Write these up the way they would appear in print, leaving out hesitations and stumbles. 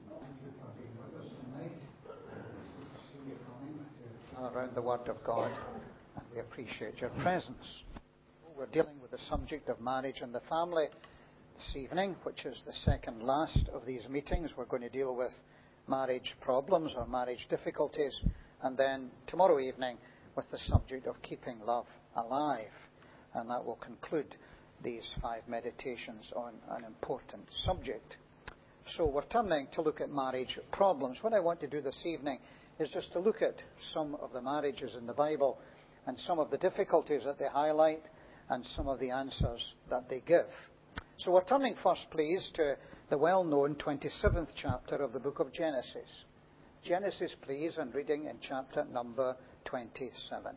Around the Word of God, and we appreciate your presence. We're dealing with the subject of marriage and the family this evening, which is the second last of these meetings. We're going to deal with marriage problems or marriage difficulties, and then tomorrow evening with the subject of keeping love alive. And that will conclude these 5 meditations on an important subject. So we're turning to look at marriage problems. What I want to do this evening is just to look at some of the marriages in the Bible and some of the difficulties that they highlight and some of the answers that they give. So we're turning first, please, to the well-known 27th chapter of the book of Genesis. Genesis, please, and reading in chapter number 27.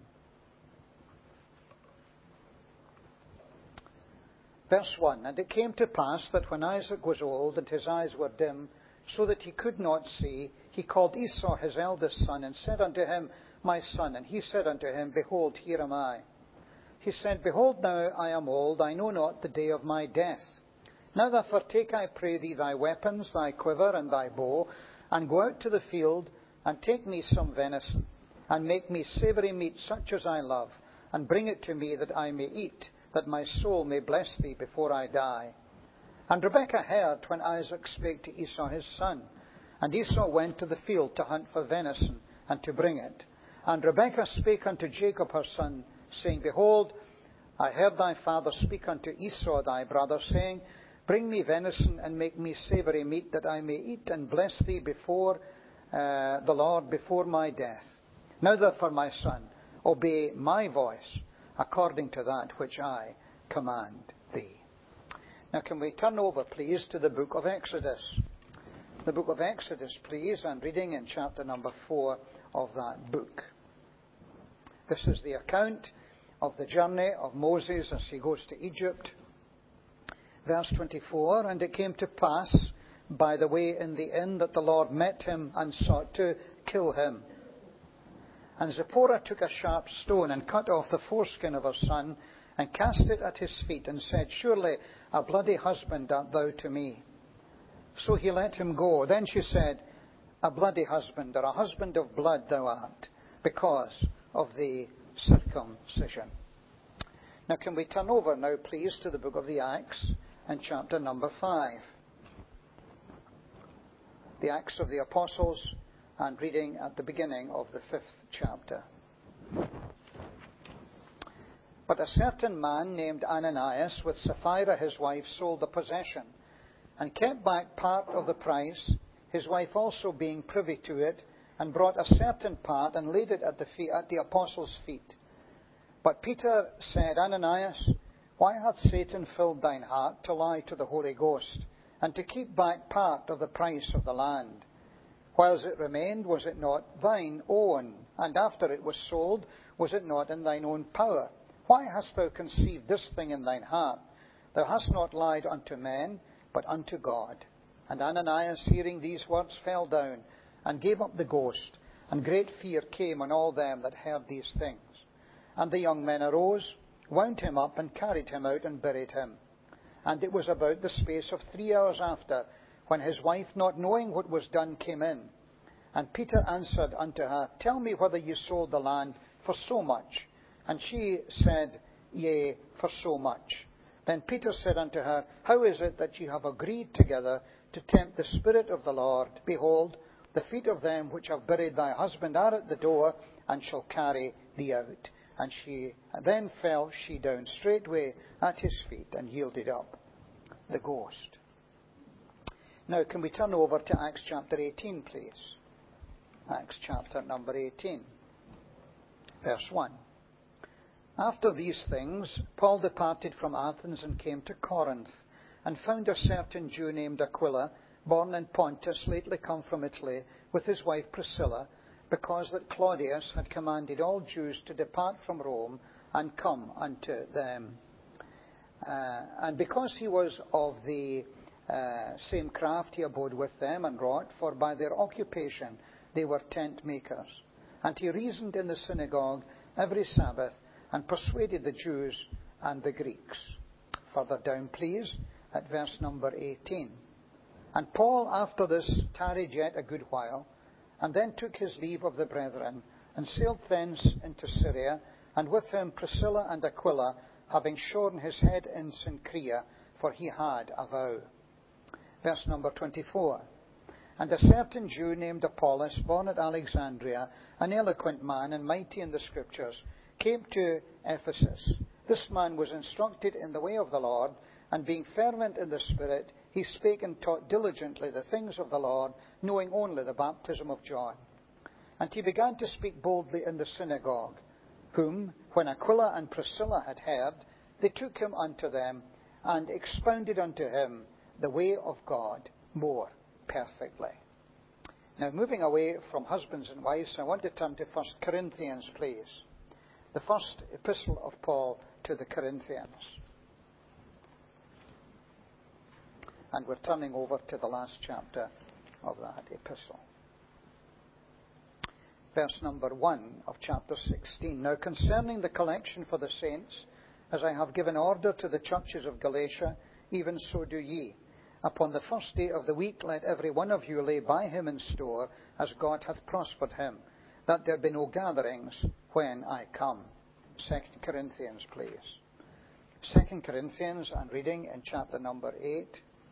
Verse 1, And it came to pass that when Isaac was old and his eyes were dim, so that he could not see, he called Esau his eldest son, and said unto him, My son. And he said unto him, Behold, here am I. He said, Behold, now I am old, I know not the day of my death. Now therefore take, I pray thee, thy weapons, thy quiver, and thy bow, and go out to the field, and take me some venison, and make me savoury meat such as I love, and bring it to me that I may eat, that my soul may bless thee before I die. And Rebekah heard when Isaac spake to Esau his son. And Esau went to the field to hunt for venison, and to bring it. And Rebekah spake unto Jacob her son, saying, Behold, I heard thy father speak unto Esau thy brother, saying, Bring me venison, and make me savoury meat, that I may eat, and bless thee before the Lord before my death. Now therefore, my son, obey my voice, according to that which I command thee. Now can we turn over, please, to the book of Exodus. The book of Exodus, please, and reading in chapter number 4 of that book. This is the account of the journey of Moses as he goes to Egypt. Verse 24, And it came to pass by the way in the inn that the Lord met him and sought to kill him. And Zipporah took a sharp stone and cut off the foreskin of her son, and cast it at his feet, and said, Surely a bloody husband art thou to me. So he let him go. Then she said, A bloody husband, or a husband of blood thou art, because of the circumcision. Now can we turn over now, please, to the book of the Acts, and chapter number 5. The Acts of the Apostles, and reading at the beginning of the 5th chapter. But a certain man named Ananias, with Sapphira his wife, sold a possession, and kept back part of the price, his wife also being privy to it, and brought a certain part, and laid it at the apostles' feet. But Peter said, Ananias, why hath Satan filled thine heart to lie to the Holy Ghost, and to keep back part of the price of the land? Whiles it remained, was it not thine own? And after it was sold, was it not in thine own power? Why hast thou conceived this thing in thine heart? Thou hast not lied unto men, but unto God. And Ananias, hearing these words, fell down, and gave up the ghost. And great fear came on all them that heard these things. And the young men arose, wound him up, and carried him out, and buried him. And it was about the space of 3 hours after, when his wife, not knowing what was done, came in. And Peter answered unto her, Tell me whether you sold the land for so much. And she said, Yea, for so much. Then Peter said unto her, How is it that ye have agreed together to tempt the Spirit of the Lord? Behold, the feet of them which have buried thy husband are at the door, and shall carry thee out. And then fell she down straightway at his feet, and yielded up the ghost. Now, can we turn over to Acts chapter 18, please? Acts chapter number 18, verse 1. After these things, Paul departed from Athens and came to Corinth, and found a certain Jew named Aquila, born in Pontus, lately come from Italy, with his wife Priscilla, because that Claudius had commanded all Jews to depart from Rome and come unto them. And because he was of the same craft, he abode with them and wrought, for by their occupation they were tent makers. And he reasoned in the synagogue every Sabbath, and persuaded the Jews and the Greeks. Further down, please, at verse number 18. And Paul, after this, tarried yet a good while, and then took his leave of the brethren, and sailed thence into Syria, and with him Priscilla and Aquila, having shorn his head in Cenchrea, for he had a vow. Verse number 24. And a certain Jew named Apollos, born at Alexandria, an eloquent man and mighty in the Scriptures, came to Ephesus. This man was instructed in the way of the Lord, and being fervent in the Spirit, he spake and taught diligently the things of the Lord, knowing only the baptism of John. And he began to speak boldly in the synagogue, whom, when Aquila and Priscilla had heard, they took him unto them, and expounded unto him the way of God more perfectly. Now, moving away from husbands and wives, I want to turn to 1 Corinthians, please. The first epistle of Paul to the Corinthians. And we're turning over to the last chapter of that epistle. Verse number 1 of chapter 16. Now concerning the collection for the saints, as I have given order to the churches of Galatia, even so do ye. Upon the first day of the week let every one of you lay by him in store, as God hath prospered him, that there be no gatherings when I come. 2 Corinthians, please. 2 Corinthians, and reading in chapter number 8.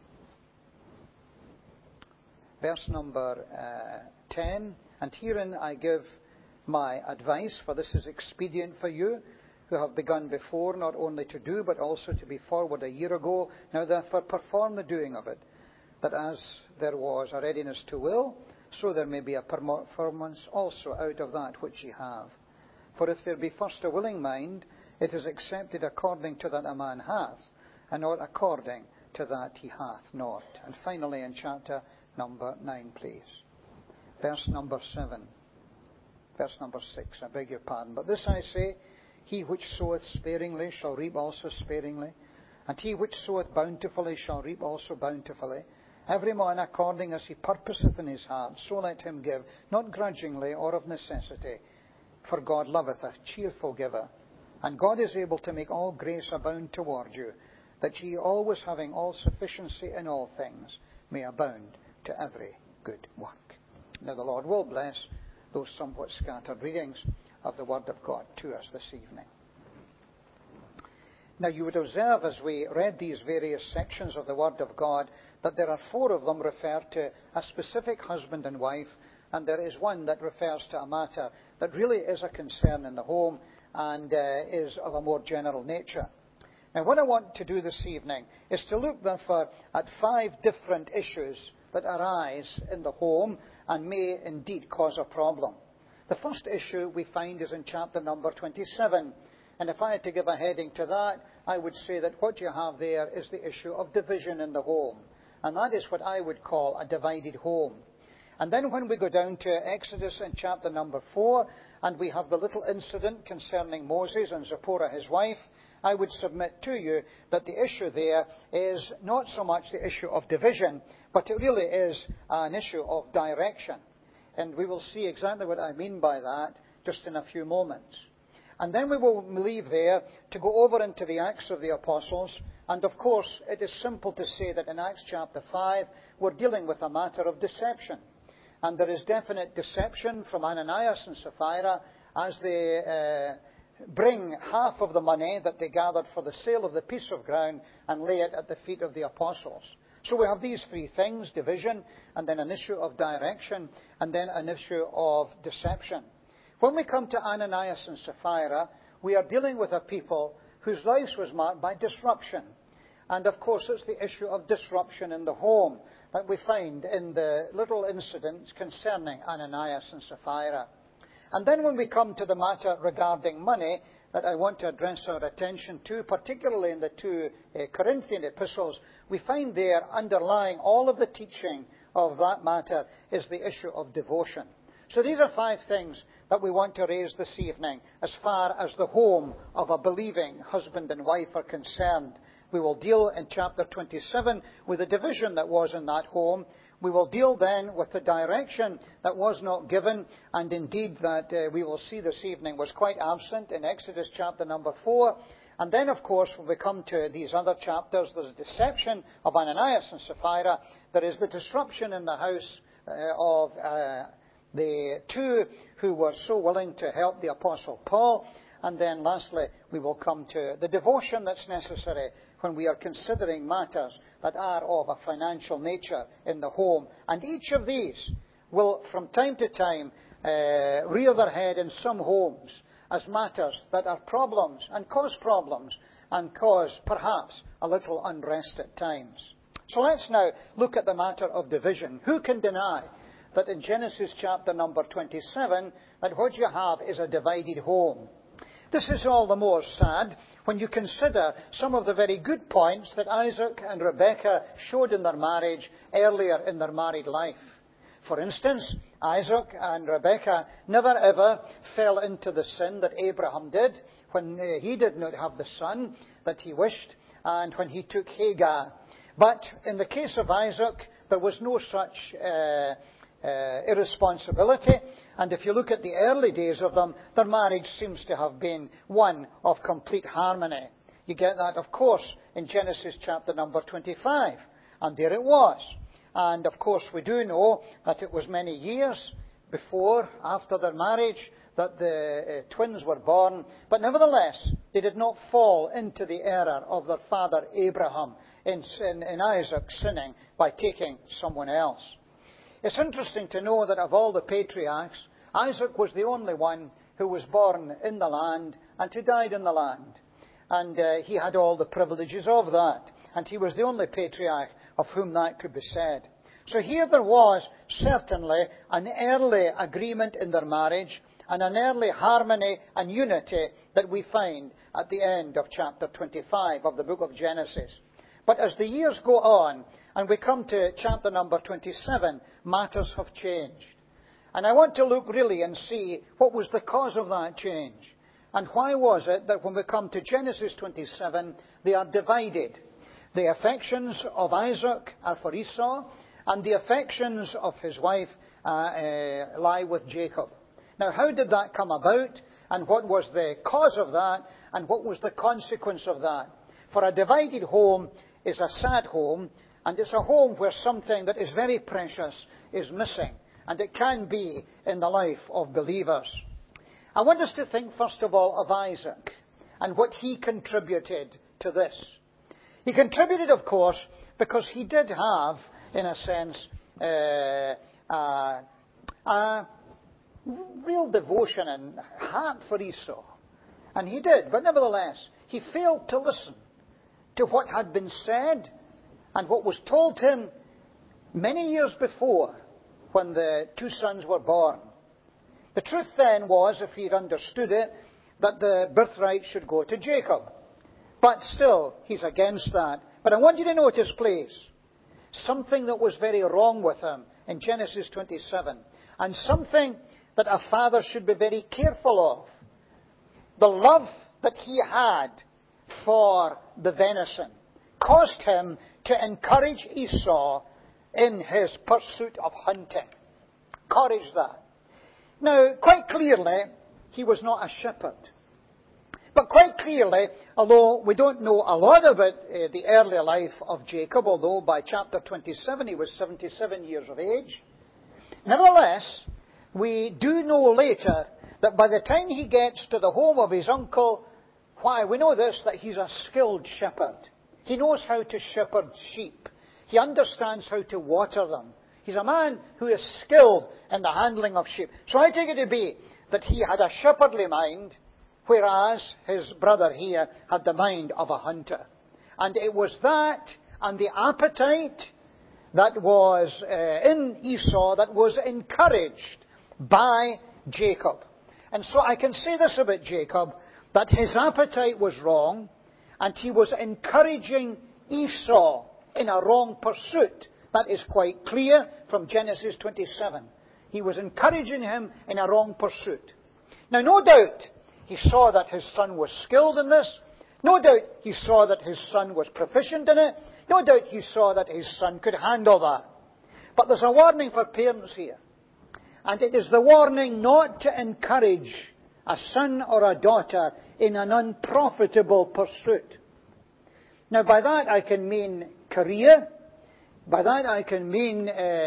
Verse number 10. And herein I give my advice, for this is expedient for you, who have begun before, not only to do, but also to be forward a year ago. Now therefore perform the doing of it, that as there was a readiness to will, so there may be a performance also out of that which ye have. For if there be first a willing mind, it is accepted according to that a man hath, and not according to that he hath not. And finally in chapter number 9, please. Verse number 7. Verse number 6, I beg your pardon. But this I say, he which soweth sparingly shall reap also sparingly, and he which soweth bountifully shall reap also bountifully. Every man according as he purposeth in his heart, so let him give, not grudgingly or of necessity, for God loveth a cheerful giver. And God is able to make all grace abound toward you, that ye always having all sufficiency in all things may abound to every good work. Now the Lord will bless those somewhat scattered readings of the Word of God to us this evening. Now you would observe as we read these various sections of the Word of God that there are 4 of them refer to a specific husband and wife, and there is one that refers to a matter that really is a concern in the home and is of a more general nature. Now what I want to do this evening is to look therefore at 5 different issues that arise in the home and may indeed cause a problem. The first issue we find is in chapter number 27. And if I had to give a heading to that, I would say that what you have there is the issue of division in the home. And that is what I would call a divided home. And then when we go down to Exodus in chapter number 4, and we have the little incident concerning Moses and Zipporah his wife, I would submit to you that the issue there is not so much the issue of division, but it really is an issue of direction. And we will see exactly what I mean by that just in a few moments. And then we will leave there to go over into the Acts of the Apostles. And of course, it is simple to say that in Acts chapter 5, we're dealing with a matter of deception. And there is definite deception from Ananias and Sapphira as they bring half of the money that they gathered for the sale of the piece of ground and lay it at the feet of the apostles. So we have these 3 things, division, and then an issue of direction, and then an issue of deception. When we come to Ananias and Sapphira, we are dealing with a people whose lives was marked by disruption. And of course, it's the issue of disruption in the home that we find in the little incidents concerning Ananias and Sapphira. And then when we come to the matter regarding money that I want to address our attention to, particularly in the 2 Corinthian epistles, we find there underlying all of the teaching of that matter is the issue of devotion. So these are 5 things that we want to raise this evening as far as the home of a believing husband and wife are concerned. We will deal in chapter 27 with the division that was in that home. We will deal then with the direction that was not given, and indeed that we will see this evening was quite absent in Exodus chapter number 4. And then, of course, when we come to these other chapters, there's deception of Ananias and Sapphira. There is the disruption in the house of the two who were so willing to help the Apostle Paul. And then lastly, we will come to the devotion that's necessary when we are considering matters that are of a financial nature in the home. And each of these will, from time to time, rear their head in some homes as matters that are problems and cause perhaps a little unrest at times. So let's now look at the matter of division. Who can deny that in Genesis chapter number 27, that what you have is a divided home? This is all the more sad when you consider some of the very good points that Isaac and Rebekah showed in their marriage earlier in their married life. For instance, Isaac and Rebekah never ever fell into the sin that Abraham did when he did not have the son that he wished and when he took Hagar. But in the case of Isaac, there was no such irresponsibility. And if you look at the early days of them, their marriage seems to have been one of complete harmony. You get that, of course, in Genesis chapter number 25. And there it was. And of course, we do know that it was many years after their marriage, that the twins were born. But nevertheless, they did not fall into the error of their father Abraham in Isaac sinning by taking someone else. It's interesting to know that of all the patriarchs, Isaac was the only one who was born in the land and who died in the land. And he had all the privileges of that. And he was the only patriarch of whom that could be said. So here there was certainly an early agreement in their marriage and an early harmony and unity that we find at the end of chapter 25 of the book of Genesis. But as the years go on and we come to chapter number 27, matters have changed. And I want to look really and see what was the cause of that change. And why was it that when we come to Genesis 27, they are divided? The affections of Isaac are for Esau, and the affections of his wife lie with Jacob. Now, how did that come about? And what was the cause of that? And what was the consequence of that? For a divided home is a sad home, and it's a home where something that is very precious is missing. And it can be in the life of believers. I want us to think first of all of Isaac and what he contributed to this. He contributed, of course, because he did have, in a sense, a real devotion and heart for Esau. And he did, but nevertheless, he failed to listen to what had been said and what was told him many years before when the two sons were born. The truth then was, if he'd understood it, that the birthright should go to Jacob. But still, he's against that. But I want you to notice, please, something that was very wrong with him in Genesis 27, and something that a father should be very careful of. The love that he had for the venison caused him to encourage Esau in his pursuit of hunting. Encourage that. Now, quite clearly, he was not a shepherd. But quite clearly, although we don't know a lot about the early life of Jacob, although by chapter 27 he was 77 years of age, nevertheless, we do know later that by the time he gets to the home of his uncle, why, we know this, that he's a skilled shepherd. He knows how to shepherd sheep. He understands how to water them. He's a man who is skilled in the handling of sheep. So I take it to be that he had a shepherdly mind, whereas his brother here had the mind of a hunter. And it was that and the appetite that was in Esau that was encouraged by Jacob. And so I can say this about Jacob, that his appetite was wrong, and he was encouraging Esau in a wrong pursuit. That is quite clear from Genesis 27. He was encouraging him in a wrong pursuit. Now, no doubt, he saw that his son was skilled in this. No doubt he saw that his son was proficient in it. No doubt he saw that his son could handle that. But there's a warning for parents here. And it is the warning not to encourage a son or a daughter in an unprofitable pursuit. Now, by that I can mean career. By that I can mean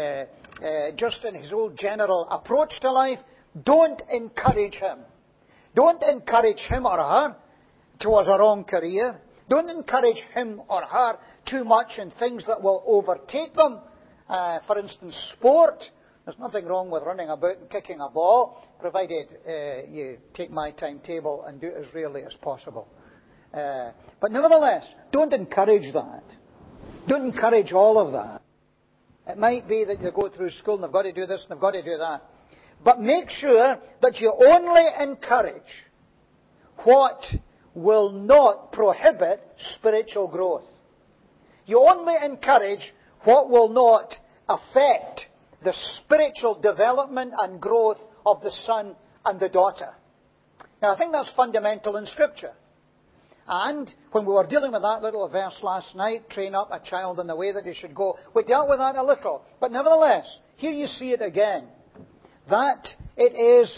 just in his whole general approach to life. Don't encourage him. Don't encourage him or her towards a wrong career. Don't encourage him or her too much in things that will overtake them. For instance, sport. There's nothing wrong with running about and kicking a ball, provided you take my timetable and do it as rarely as possible. But nevertheless, don't encourage that. Don't encourage all of that. It might be that you go through school and they've got to do this and they've got to do that. But make sure that you only encourage what will not prohibit spiritual growth. You only encourage what will not affect the spiritual development and growth of the son and the daughter. Now, I think that's fundamental in Scripture. And when we were dealing with that little verse last night, train up a child in the way that he should go, we dealt with that a little. But nevertheless, here you see it again. That it is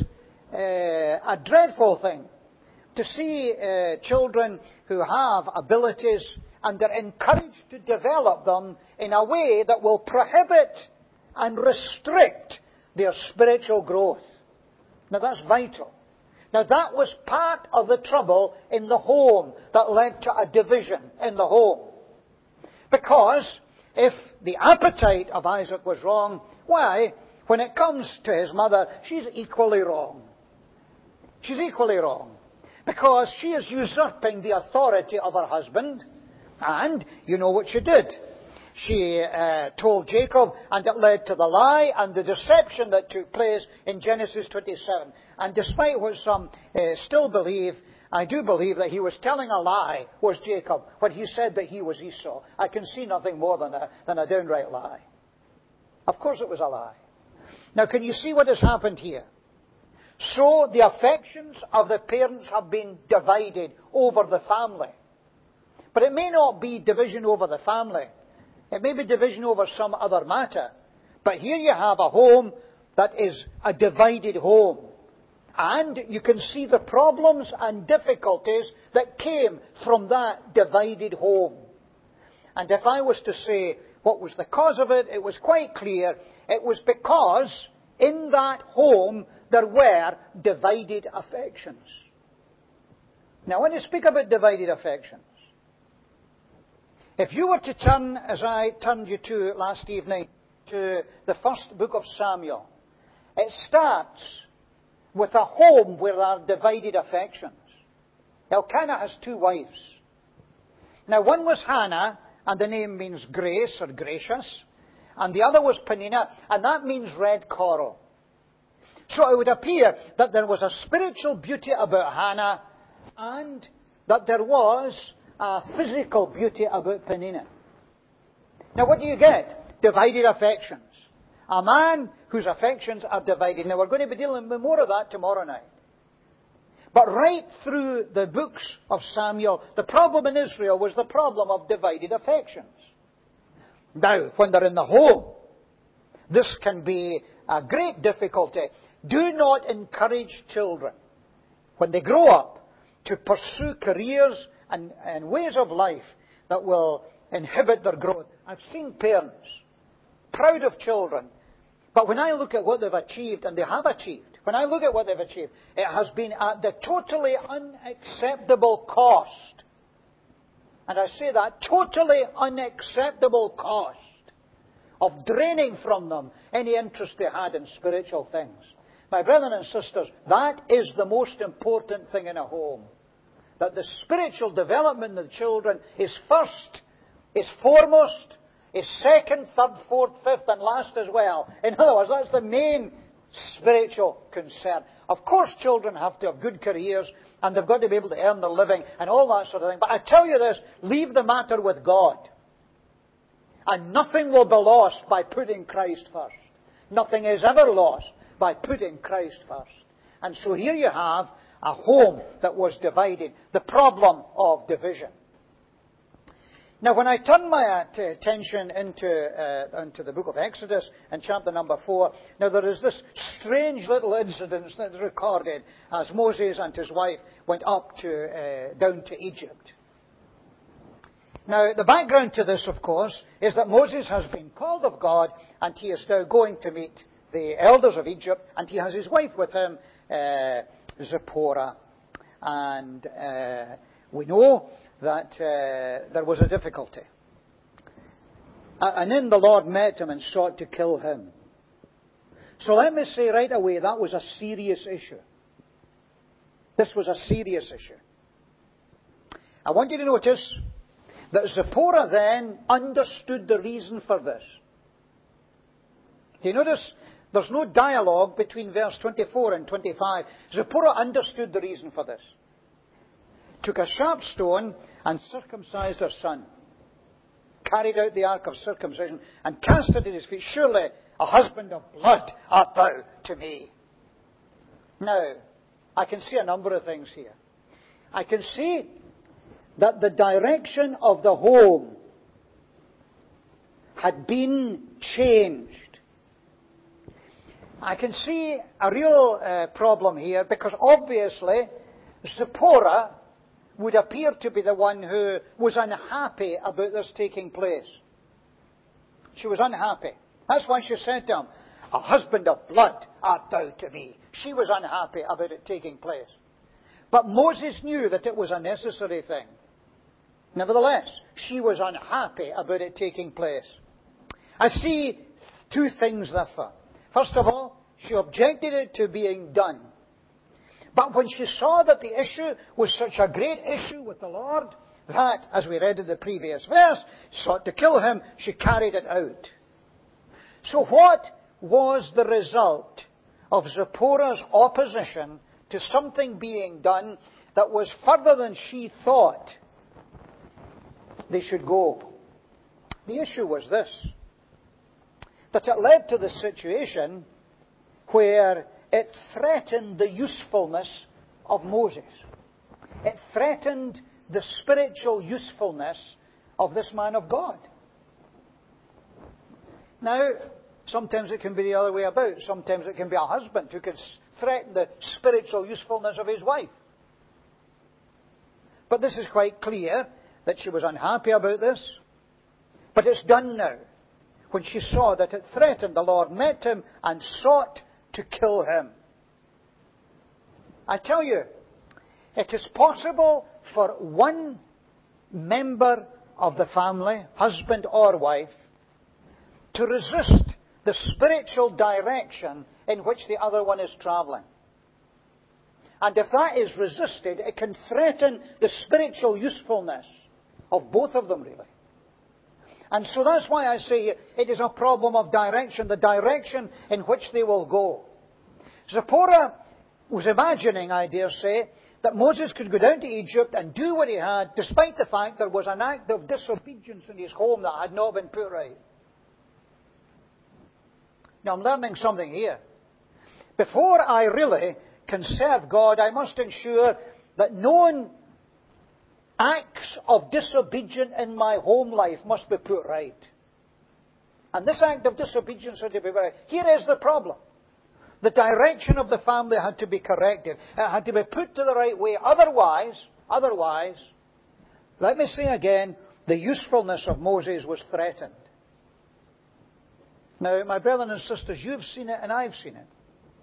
a dreadful thing to see children who have abilities and are encouraged to develop them in a way that will prohibit and restrict their spiritual growth. Now that's vital. Now that was part of the trouble in the home that led to a division in the home. Because if the appetite of Isaac was wrong, why, when it comes to his mother, she's equally wrong. She's equally wrong. Because she is usurping the authority of her husband, and you know what she did. She told Jacob, and it led to the lie and the deception that took place in Genesis 27. And despite what some still believe, I do believe that he was telling a lie, was Jacob, when he said that he was Esau. I can see nothing more than a downright lie. Of course it was a lie. Now can you see what has happened here? So the affections of the parents have been divided over the family. But it may not be division over the family. It may be division over some other matter. But here you have a home that is a divided home. And you can see the problems and difficulties that came from that divided home. And if I was to say what was the cause of it, it was quite clear. It was because in that home there were divided affections. Now when you speak about divided affections, if you were to turn, as I turned you to last evening, to the first book of Samuel, it starts with a home where there are divided affections. Elkanah has two wives. Now one was Hannah, and the name means grace or gracious, and the other was Peninnah, and that means red coral. So it would appear that there was a spiritual beauty about Hannah, and that there was a physical beauty about Peninnah. Now what do you get? Divided affections. A man whose affections are divided. Now we're going to be dealing with more of that tomorrow night. But right through the books of Samuel, the problem in Israel was the problem of divided affections. Now, when they're in the home, this can be a great difficulty. Do not encourage children, when they grow up, to pursue careers and ways of life that will inhibit their growth. I've seen parents proud of children, but when I look at what they've achieved, and they have achieved, when I look at what they've achieved, it has been at the totally unacceptable cost. And I say that, totally unacceptable cost of draining from them any interest they had in spiritual things. My brethren and sisters, that is the most important thing in a home. That the spiritual development of the children is first, is foremost, is second, third, fourth, fifth, and last as well. In other words, that's the main spiritual concern. Of course, children have to have good careers, and they've got to be able to earn their living, and all that sort of thing. But I tell you this, leave the matter with God. And nothing will be lost by putting Christ first. Nothing is ever lost by putting Christ first. And so here you have a home that was divided. The problem of division. Now, when I turn my attention into the book of Exodus and chapter number 4, now there is this strange little incident that's recorded as Moses and his wife went down to Egypt. Now, the background to this, of course, is that Moses has been called of God, and he is now going to meet the elders of Egypt, and he has his wife with him, Zipporah. And we know that there was a difficulty. And then the Lord met him and sought to kill him. So let me say right away, that was a serious issue. This was a serious issue. I want you to notice that Zipporah then understood the reason for this. Do you notice there's no dialogue between verse 24 and 25. Zipporah understood the reason for this. Took a sharp stone and circumcised her son. Carried out the ark of circumcision and cast it at his feet. Surely a husband of blood art thou to me. Now, I can see a number of things here. I can see that the direction of the home had been changed. I can see a real problem here because obviously Zipporah would appear to be the one who was unhappy about this taking place. She was unhappy. That's why she said to him, a husband of blood art thou to me. She was unhappy about it taking place. But Moses knew that it was a necessary thing. Nevertheless, she was unhappy about it taking place. I see two things therefore. First of all, she objected it to being done. But when she saw that the issue was such a great issue with the Lord, that, as we read in the previous verse, sought to kill him, she carried it out. So what was the result of Zipporah's opposition to something being done that was further than she thought they should go? The issue was this, that it led to the situation where it threatened the usefulness of Moses. It threatened the spiritual usefulness of this man of God. Now, sometimes it can be the other way about. Sometimes it can be a husband who can threaten the spiritual usefulness of his wife. But this is quite clear that she was unhappy about this. But it's done now. When she saw that it threatened, the Lord met him and sought to kill him. I tell you, it is possible for one member of the family, husband or wife, to resist the spiritual direction in which the other one is travelling. And if that is resisted, it can threaten the spiritual usefulness of both of them, really. And so that's why I say it is a problem of direction, the direction in which they will go. Zipporah was imagining, I dare say, that Moses could go down to Egypt and do what he had, despite the fact there was an act of disobedience in his home that had not been put right. Now I'm learning something here. Before I really can serve God, I must ensure that known acts of disobedience in my home life must be put right. And this act of disobedience had to be right. Here is the problem. The direction of the family had to be corrected. It had to be put to the right way. Otherwise, let me say again, the usefulness of Moses was threatened. Now, my brothers and sisters, you've seen it and I've seen it.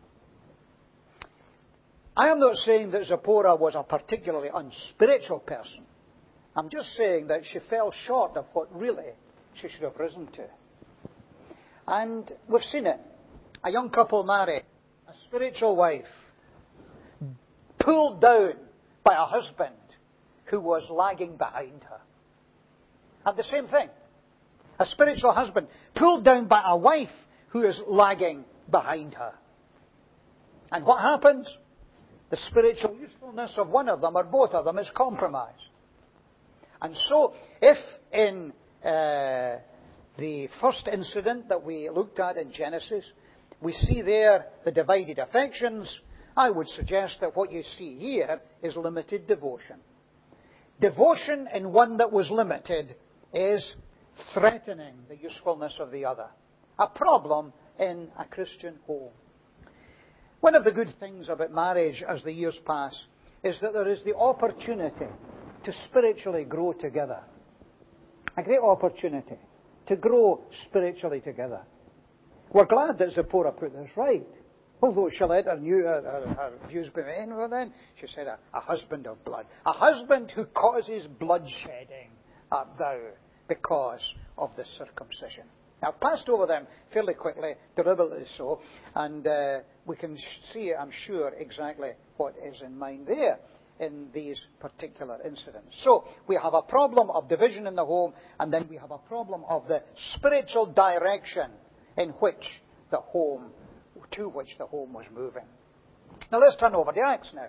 I am not saying that Zipporah was a particularly unspiritual person. I'm just saying that she fell short of what really she should have risen to. And we've seen it. A young couple married, a spiritual wife, pulled down by a husband who was lagging behind her. And the same thing. A spiritual husband pulled down by a wife who is lagging behind her. And what happens? The spiritual usefulness of one of them or both of them is compromised. And so, if in the first incident that we looked at in Genesis, we see there the divided affections, I would suggest that what you see here is limited devotion. Devotion in one that was limited is threatening the usefulness of the other. A problem in a Christian home. One of the good things about marriage as the years pass is that there is the opportunity to spiritually grow together. A great opportunity to grow spiritually together. We're glad that Zipporah put this right. Although Shaletta knew her views behind her then, she said, a husband of blood. A husband who causes bloodshedding art thou because of the circumcision. Now, I've passed over them fairly quickly, deliberately so, and we can see, I'm sure, exactly what is in mind there in these particular incidents. So, we have a problem of division in the home, and then we have a problem of the spiritual direction in which the home, to which the home was moving. Now, let's turn over to Acts now.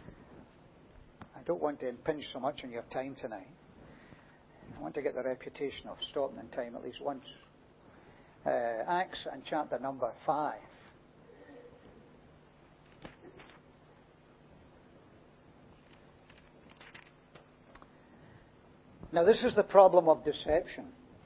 I don't want to impinge so much on your time tonight. I want to get the reputation of stopping in time at least once. Acts and chapter number 5. Now, this is the problem of deception.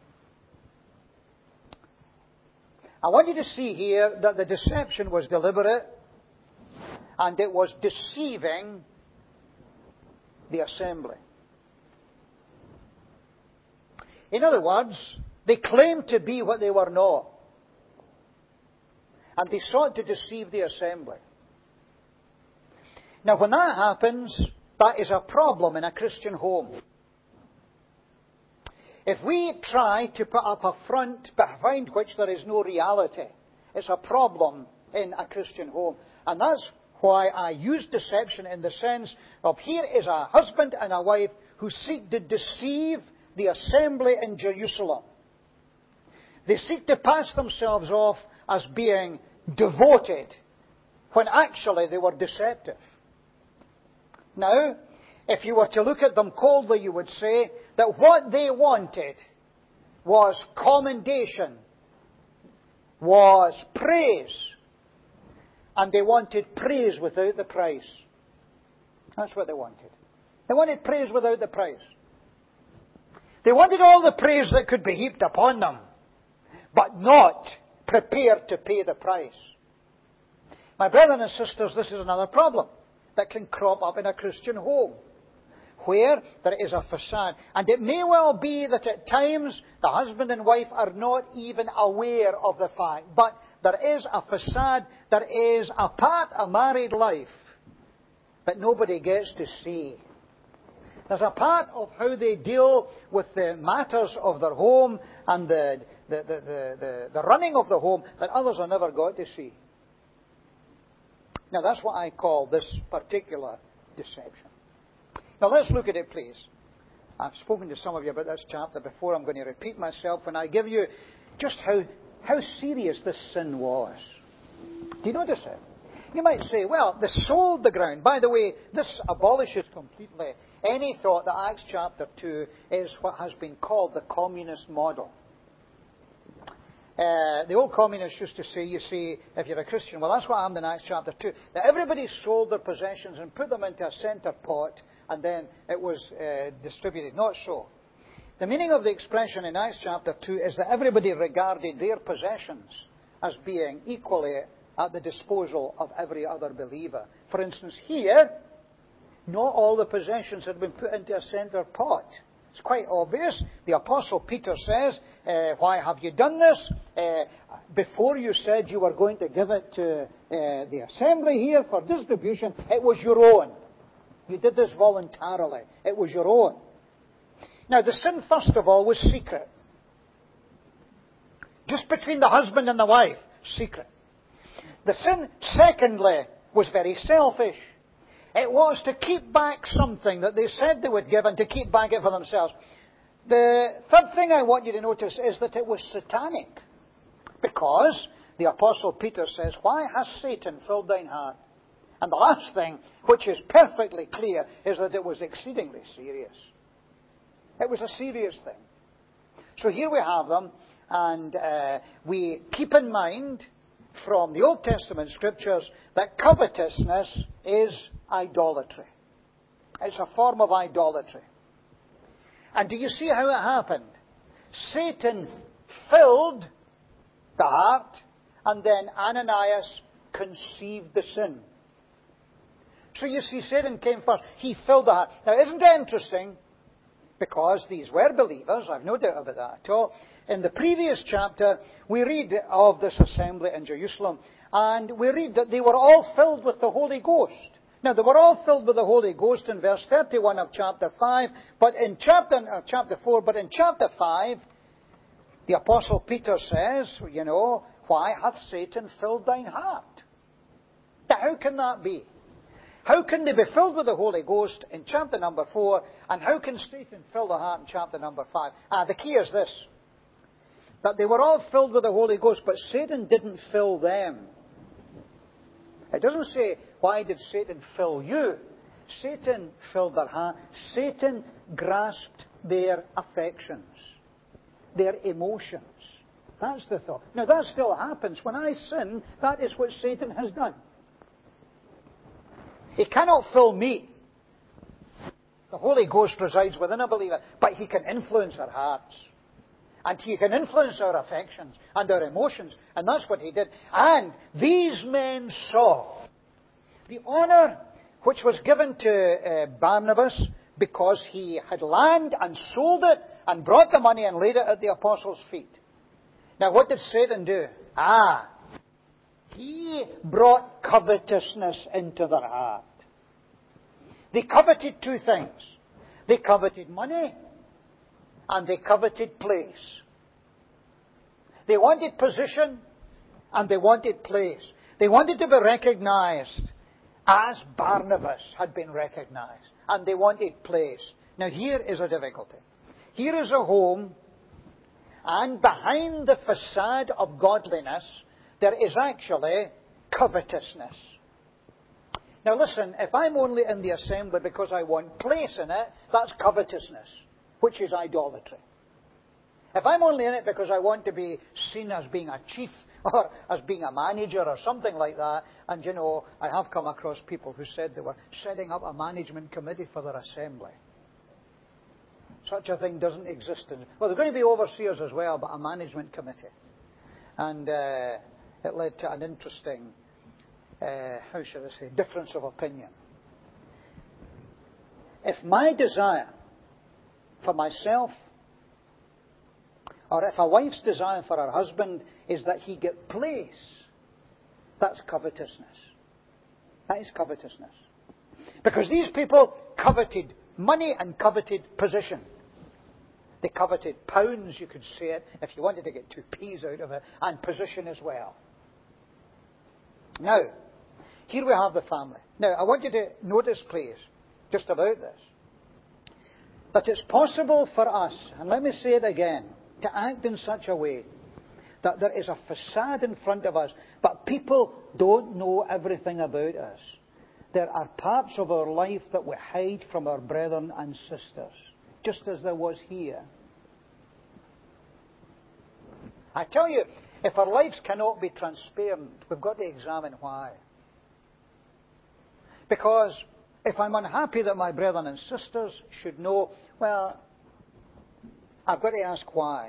I want you to see here that the deception was deliberate and it was deceiving the assembly. In other words, they claimed to be what they were not. And they sought to deceive the assembly. Now, when that happens, that is a problem in a Christian home. If we try to put up a front behind which there is no reality, it's a problem in a Christian home. And that's why I use deception in the sense of here is a husband and a wife who seek to deceive the assembly in Jerusalem. They seek to pass themselves off as being devoted when actually they were deceptive. Now, if you were to look at them coldly, you would say that what they wanted was commendation, was praise, and they wanted praise without the price. That's what they wanted. They wanted praise without the price. They wanted all the praise that could be heaped upon them, but not prepared to pay the price. My brothers and sisters, this is another problem that can crop up in a Christian home, where there is a facade. And it may well be that at times the husband and wife are not even aware of the fact, but there is a facade, there is a part of married life that nobody gets to see. There's a part of how they deal with the matters of their home and the running of the home that others have never got to see. Now, that's what I call this particular deception. Now, let's look at it, please. I've spoken to some of you about this chapter before. I'm going to repeat myself when I give you just how serious this sin was. Do you notice it? You might say, well, they sold the ground. By the way, this abolishes completely any thought that Acts chapter 2 is what has been called the communist model. The old communists used to say, you see, if you're a Christian, well, that's what happened in Acts chapter 2, that everybody sold their possessions and put them into a centre pot, and then it was distributed. Not so. The meaning of the expression in Acts chapter 2 is that everybody regarded their possessions as being equally at the disposal of every other believer. For instance, here, not all the possessions had been put into a centre pot. It's quite obvious. The Apostle Peter says, why have you done this? Before you said you were going to give it to the assembly here for distribution, it was your own. You did this voluntarily. It was your own. Now, the sin, first of all, was secret. Just between the husband and the wife, secret. The sin, secondly, was very selfish. It was to keep back something that they said they would give and to keep back it for themselves. The third thing I want you to notice is that it was satanic. Because the Apostle Peter says, why has Satan filled thine heart? And the last thing, which is perfectly clear, is that it was exceedingly serious. It was a serious thing. So here we have them, and we keep in mind from the Old Testament Scriptures that covetousness is idolatry. It's a form of idolatry. And do you see how it happened? Satan filled the heart, and then Ananias conceived the sin. So you see, Satan came first. He filled the heart. Now, isn't it interesting? Because these were believers, I've no doubt about that at all. In the previous chapter, we read of this assembly in Jerusalem, and we read that they were all filled with the Holy Ghost. Now, they were all filled with the Holy Ghost in verse 31 of chapter 5, but in chapter 4, but in chapter 5, the Apostle Peter says, why hath Satan filled thine heart? Now, how can that be? How can they be filled with the Holy Ghost in chapter number 4, and how can Satan fill the heart in chapter number 5? The key is this, that they were all filled with the Holy Ghost, but Satan didn't fill them. It doesn't say, why did Satan fill you? Satan filled their heart. Satan grasped their affections, their emotions. That's the thought. Now, that still happens. When I sin, that is what Satan has done. He cannot fill me. The Holy Ghost resides within a believer, but he can influence our hearts. And he can influence our affections and our emotions. And that's what he did. And these men saw the honor which was given to Barnabas because he had land and sold it and brought the money and laid it at the apostles' feet. Now, what did Satan do? He brought covetousness into their heart. They coveted two things. They coveted money and they coveted place. They wanted position and they wanted place. They wanted to be recognized as Barnabas had been recognized. And they wanted place. Now here is a difficulty. Here is a home, and behind the facade of godliness, there is actually covetousness. Now listen, if I'm only in the assembly because I want place in it, that's covetousness, which is idolatry. If I'm only in it because I want to be seen as being a chief or as being a manager or something like that, and I have come across people who said they were setting up a management committee for their assembly. Such a thing doesn't exist. Well, there's going to be overseers as well, but a management committee. And it led to an interesting, difference of opinion. If my desire for myself, or if a wife's desire for her husband is that he get place, that's covetousness. That is covetousness. Because these people coveted money and coveted position. They coveted pounds, you could say it, if you wanted to get 2p's out of it, and position as well. Now, here we have the family. Now, I want you to notice, please, just about this, that it's possible for us, and let me say it again, to act in such a way that there is a facade in front of us, but people don't know everything about us. There are parts of our life that we hide from our brethren and sisters, just as there was here. I tell you, if our lives cannot be transparent, we've got to examine why. Because if I'm unhappy that my brethren and sisters should know, well, I've got to ask why.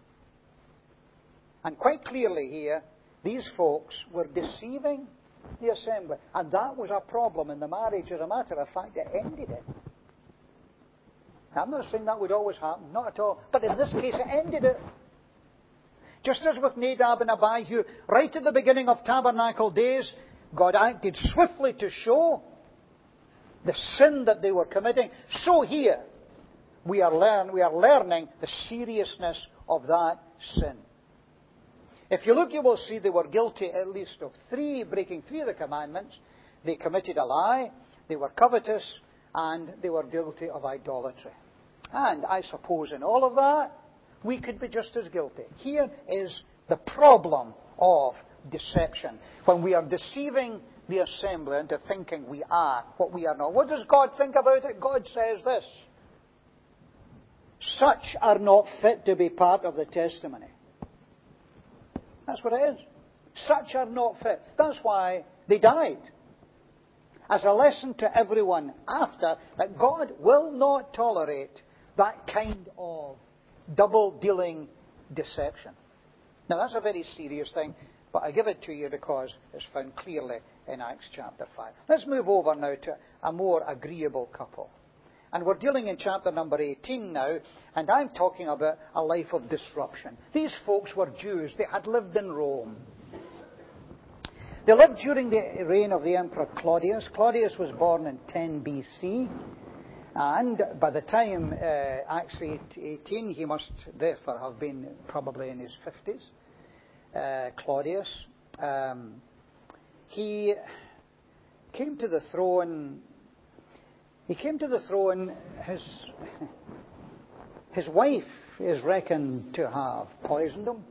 And quite clearly here, these folks were deceiving the assembly. And that was a problem in the marriage. As a matter of fact, it ended it. I'm not saying that would always happen, not at all. But in this case, it ended it. Just as with Nadab and Abihu, right at the beginning of tabernacle days, God acted swiftly to show the sin that they were committing. So here, we are learning the seriousness of that sin. If you look, you will see they were guilty at least of breaking three of the commandments. They committed a lie, they were covetous, and they were guilty of idolatry. And I suppose in all of that, we could be just as guilty. Here is the problem of deception. When we are deceiving the assembly into thinking we are what we are not. What does God think about it? God says this: such are not fit to be part of the testimony. That's what it is. Such are not fit. That's why they died. As a lesson to everyone after, that God will not tolerate that kind of double-dealing deception. Now, that's a very serious thing, but I give it to you because it's found clearly in Acts chapter 5. Let's move over now to a more agreeable couple. And we're dealing in chapter number 18 now, and I'm talking about a life of disruption. These folks were Jews. They had lived in Rome. They lived during the reign of the Emperor Claudius. Claudius was born in 10 BC, and by the time Acts 18, he must therefore have been probably in his 50s. Claudius. He came to the throne. His wife is reckoned to have poisoned him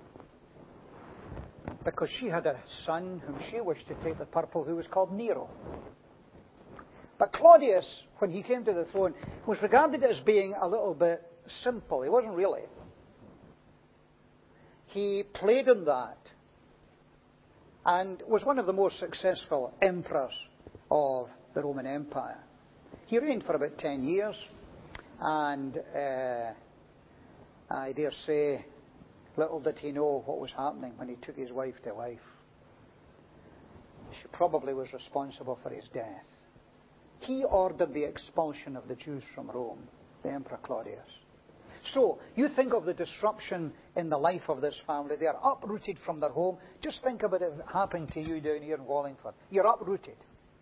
because she had a son whom she wished to take the purple, who was called Nero. But Claudius, when he came to the throne, was regarded as being a little bit simple. He wasn't really. He played in that and was one of the most successful emperors of the Roman Empire. He reigned for about 10 years, and I dare say, little did he know what was happening when he took his wife to wife. She probably was responsible for his death. He ordered the expulsion of the Jews from Rome, the Emperor Claudius. So, you think of the disruption in the life of this family. They are uprooted from their home. Just think about it happening to you down here in Wallingford. You're uprooted.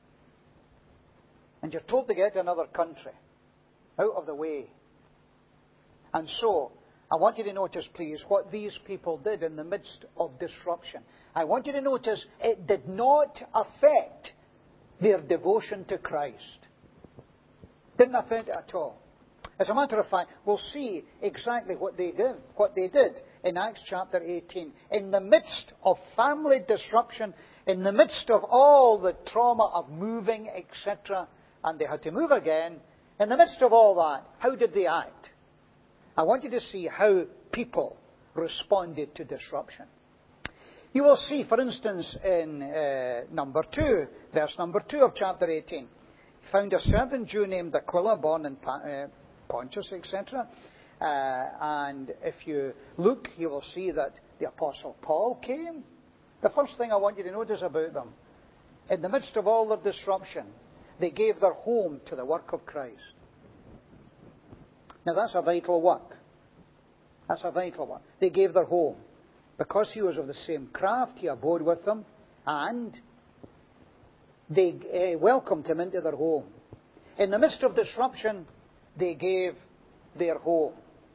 And you're told to get to another country, out of the way. And so, I want you to notice, please, what these people did in the midst of disruption. I want you to notice it did not affect their devotion to Christ. Didn't affect it at all. As a matter of fact, we'll see exactly what they did in Acts chapter 18. In the midst of family disruption, in the midst of all the trauma of moving, etc., and they had to move again, in the midst of all that, how did they act? I want you to see how people responded to disruption. You will see, for instance, in verse number 2 of chapter 18, found a certain Jew named Aquila, born in Pontus, etc. And if you look, you will see that the Apostle Paul came. The first thing I want you to notice about them, in the midst of all their disruption, they gave their home to the work of Christ. Now that's a vital work. That's a vital one. They gave their home. Because he was of the same craft, he abode with them, and they welcomed him into their home. In the midst of disruption, they gave their home.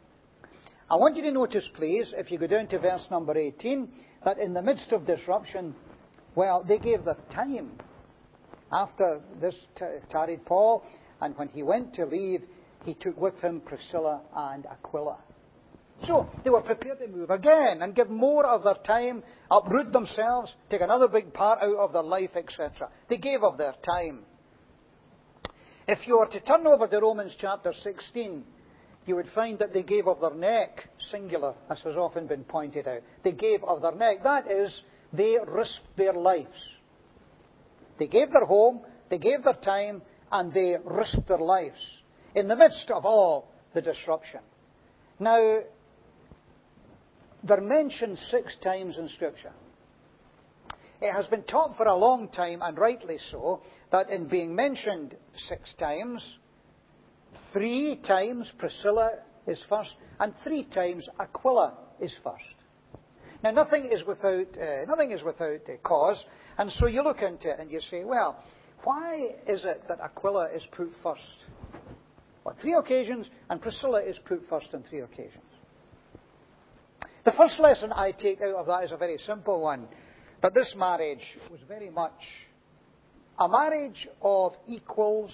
I want you to notice, please, if you go down to verse number 18, that in the midst of disruption, they gave their time. After this tarried Paul, and when he went to leave, he took with him Priscilla and Aquila. So they were prepared to move again and give more of their time, uproot themselves, take another big part out of their life, etc. They gave of their time. If you were to turn over to Romans chapter 16, you would find that they gave of their neck, singular, as has often been pointed out. They gave of their neck. That is, they risked their lives. They gave their home, they gave their time, and they risked their lives in the midst of all the disruption. Now, they're mentioned 6 times in Scripture. It has been taught for a long time, and rightly so, that in being mentioned 6 times, 3 times Priscilla is first, and 3 times Aquila is first. Now, nothing is without cause, and so you look into it and you say, well, why is it that Aquila is put first on 3 occasions, and Priscilla is put first on 3 occasions? The first lesson I take out of that is a very simple one, that this marriage was very much a marriage of equals,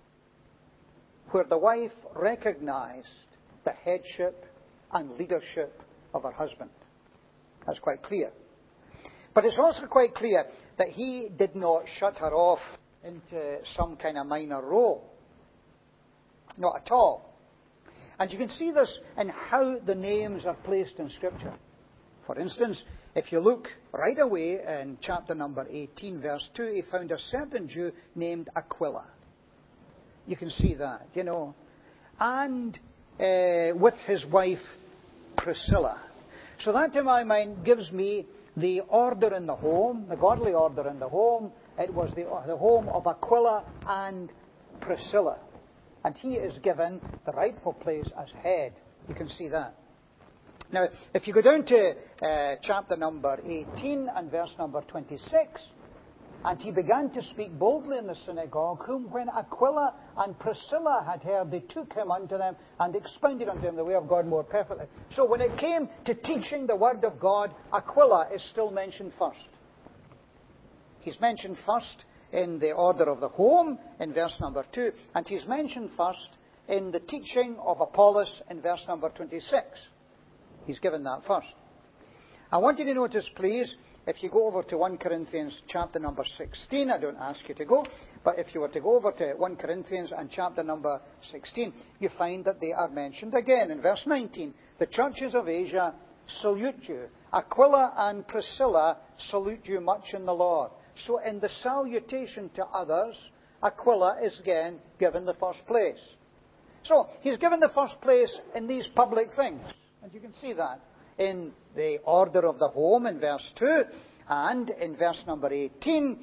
where the wife recognized the headship and leadership of her husband. That's quite clear. But it's also quite clear that he did not shut her off into some kind of minor role. Not at all. And you can see this in how the names are placed in Scripture. For instance, if you look right away in chapter number 18, verse 2, he found a certain Jew named Aquila. You can see that, And with his wife Priscilla. So that, to my mind, gives me the order in the home, the godly order in the home. It was the home of Aquila and Priscilla. And he is given the rightful place as head. You can see that. Now, if you go down to chapter number 18 and verse number 26, and he began to speak boldly in the synagogue, whom when Aquila and Priscilla had heard, they took him unto them and expounded unto him the way of God more perfectly. So when it came to teaching the word of God, Aquila is still mentioned first. He's mentioned first in the order of the home in verse number 2, and he's mentioned first in the teaching of Apollos in verse number 26. He's given that first. I want you to notice, please, if you go over to 1 Corinthians chapter number 16, I don't ask you to go, but if you were to go over to 1 Corinthians and chapter number 16, you find that they are mentioned again in verse 19. The churches of Asia salute you. Aquila and Priscilla salute you much in the Lord. So in the salutation to others, Aquila is again given the first place. So he's given the first place in these public things. And you can see that in the order of the home in verse 2, and in verse number 18,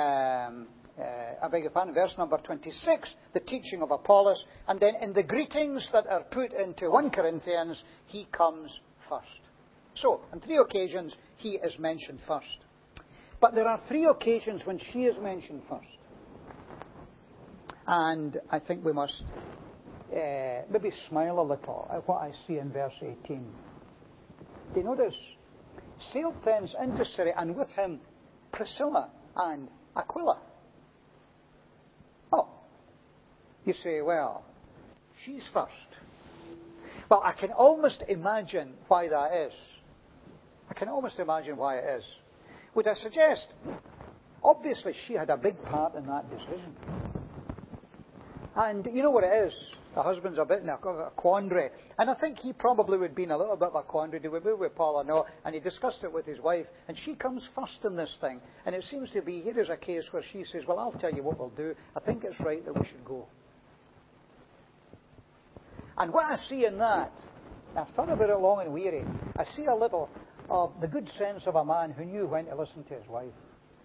verse number 26, the teaching of Apollos, and then in the greetings that are put into 1 Corinthians, he comes first. So, on 3 occasions, he is mentioned first. But there are 3 occasions when she is mentioned first. And I think we must maybe smile a little at what I see in verse 18. Do you notice? Sailed thence into Syria, and with him Priscilla and Aquila. Oh, you say, well, she's first. Well, I can almost imagine why that is. I can almost imagine why it is. Would I suggest? Obviously, she had a big part in that decision. And you know what it is? The husband's a bit in a quandary. And I think he probably would be in a little bit of a quandary. Do we move with Paul or no? And he discussed it with his wife. And she comes first in this thing. And it seems to be, here is a case where she says, well, I'll tell you what we'll do. I think it's right that we should go. And what I see in that, I've thought about it long and weary, I see a little of the good sense of a man who knew when to listen to his wife.